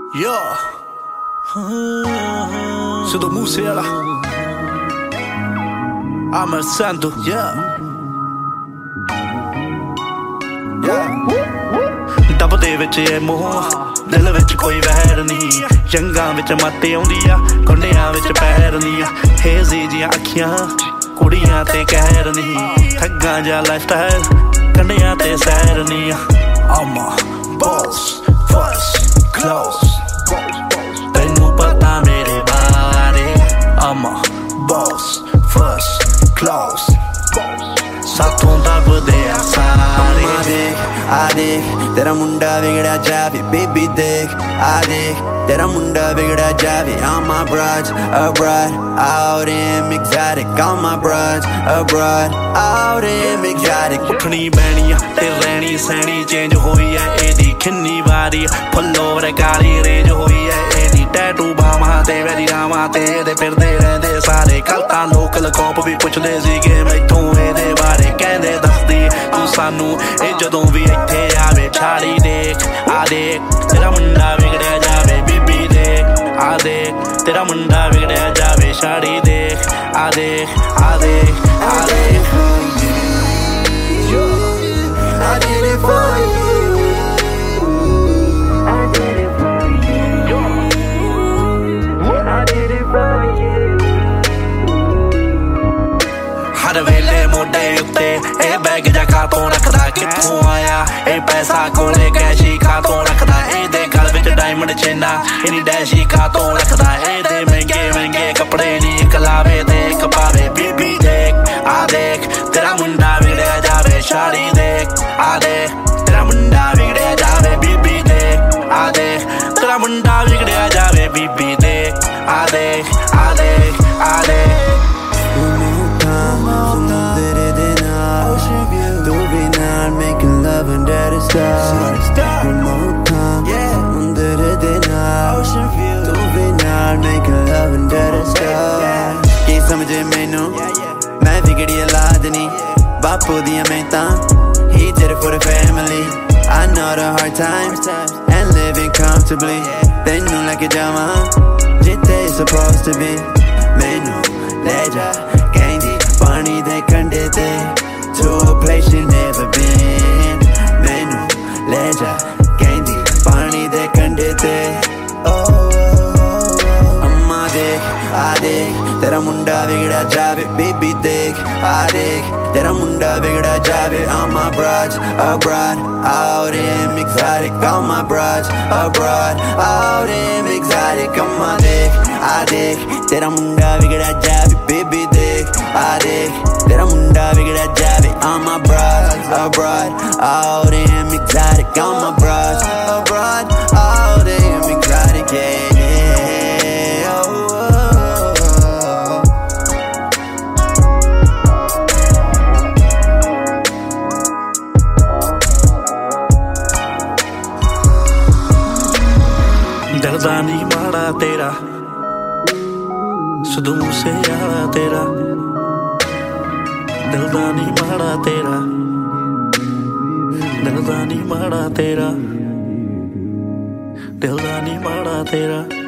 Yeah. Sido Musiala. Amar Santo. Yeah. ਡੱਬ ਦੇ ਵਿੱਚ ਇਹ ਮੋਹ ਦਿਲ ਵਿੱਚ ਕੋਈ ਵਹਿਰ ਨਹੀਂ ਜੰਗਾਂ ਵਿੱਚ ਮੱਤ ਆਉਂਦੀ ਆ ਕੰਡਿਆਂ ਵਿੱਚ ਪੈਰ ਨਹੀਂ ਹੇਜ਼ੀ ਜੀਆਂ ਅੱਖੀਆਂ ਕੁੜੀਆਂ ਤੇ ਕਹਿਰ ਨਹੀਂ ਠੱਗਾਂ ਜਾ ਲਾਈਫ ਸਟਾਈਲ ਕੰਡਿਆਂ ਤੇ ਸੈਰ ਨਹੀਂ I'm a boss first close ਤੈਨੂੰ ਪਤਾ ਮੇਰੇ ਬਾਰੇ I'm a boss first close ਸਾਥੋਂ ਦੱਬਦੇ ਆ ਸਾਰੇ ਆ ਦੇਖ ਤੇਰਾ ਮੁੰਡਾ ਵਿਗੜਿਆ ਜਾਵੇ ਬੇਬੀ ਦੇਖ ਆ ਦੇਖ ਤੇਰਾ ਮੁੰਡਾ ਵਿਗੜਿਆ ਜਾਵੇ I'm my broads abroad out in exotic I'm my broads abroad out in exotic ਉੱਠਣੀ Beni ਤੇ ਰਹਿਣੀ ਸਹਿਣੀ ਚੇਂਜ ਹੋਈ ਐ ਇਹਦੀ ਕਿੰਨੀ ਵਾਰੀ ਫੁੱਲੋ ਵਰਗਾਲੀ ਰੇਂਜ ਹੋਈ ਐ ਇਹਦੀ ਟੈਟੂ ਬਾਹਾਂ ਤੇ ਵੈਰੀ ਰਾਵਾਂ ਤੇ ਇਹਦੇ ਫਿਰਦੇ ਰਹਿੰਦੇ ਸਾਰੇ ਕੱਲ ਤਾਂ ਲੋਕਲ ਕੋਪ ਵੀ ਪੁੱਛਦੇ ਸੀਗੇ ਮੈਥੋਂ ਇਹਦੇ ਬਾਰੇ ਕਹਿੰਦੇ ਦੱਸਦੀ ਤੂੰ ਸਾਨੂੰ ਇਹ ਜਦੋਂ ਵੀ ਇੱਥੇ ਆਵੇ ਛਾੜੀ ਦੇਖ ਆ ਦੇਖ ਤੇਰਾ ਮੁੰਡਾ ਵਿਗੜਿਆ ਜਾਵੇ ਬੀਬੀ ਦੇਖ ਆ ਦੇਖ ਤੇਰਾ ਮੁੰਡਾ ਵਿਗੜਿਆ ਜਾਵੇ ਛਾੜੀ ਦੇਖ ਆ ਦੇਖ ਆ ਦੇਖ ਆ ਦੇਖ I did it for you I did it for you I did it for you ਹਰ ਵੇਲੇ ਮੋਢੇ ਉੱਤੇ ਇਹ ਬੈਗ ਜਾ ਖਾਤੋਂ ਰੱਖਦਾ ਕਿੱਥੋਂ ਆਇਆ ਇਹ ਪੈਸਾ ਕੋਲੇ ਕੈਸ਼ੀ ਖਾਤੋਂ ਰੱਖਦਾ ਇਹਦੇ ਗਲ ਵਿੱਚ ਡਾਇਮੰਡ ਚੇਨਾ ਇਹਨੀ ਡੈਸ਼ੀ ਖਾਤੋਂ ਰੱਖਦਾ ਇਹਦੇ ਮਹਿੰਗੇ ਮਹਿੰਗੇ ਕੱਪੜੇ ਨੀ ਇੱਕ ਲਾਵੇ ਤੇ ਇੱਕ ਪਾਵੇ ਬੀਬੀ ਦੇਖ ਆ ਦੇਖ ਤੇਰਾ ਮੁੰਡਾ ਵਿਗੜਿਆ ਜਾਵੇ ਛਾੜੀ ਦੇਖ ਆ ਦੇਖ ਤੇਰਾ ਮੁੰਡਾ ਵਿਗੜਿਆ ਜਾਵੇ ਬੀਬੀ ਦੇਖ ਆ ਦੇਖ ਤੇਰਾ ਮੁੰਡਾ ਵਿਗੜਿਆ ਜਾਵੇ ਬੀਬੀ ਦੇਖ ਆ ਦੇਖ ਆ ਦੇਖ ਆ ਦੇਖ making love under the stars One more time under the night Tu bhi naal making love under the stars Ki samjhe mainu main vigdi aulad nahi bapu diyan mehtan he did it for the family I know the hard times and living comfortably tenu leke jawa jitte supposed to be mainu le ja kendi pani de kande te to a place you never been Mainu le ja kendi pani de kande te amma dekh aa dekh tera munda vigda jaave baby dekh aa dekh tera munda vigda jaave I'm my broads abroad out in exotic I'm my broads abroad out in exotic amma dekh aa dekh tera munda vigda jaave baby dekh aa dekh tera munda vigda jaave I'm my broads abroad out in exotic I'm my broads abroad out in exotic yeah oh, oh, oh. ਡਰਦਾ ਨਹੀਂ ਮਾੜਾ ਤੇਰਾ ਸਿੱਧੂ ਮੂਸੇਵਾਲਾ ਤੇਰਾ ਦਿਲਦਾ ਨਹੀਂ ਮਾੜਾ ਤੇਰਾ ਦਿਲਦਾ ਨਹੀਂ ਮਾੜਾ ਤੇਰਾ ਦਿਲਦਾ ਨਹੀਂ ਮਾੜਾ ਤੇਰਾ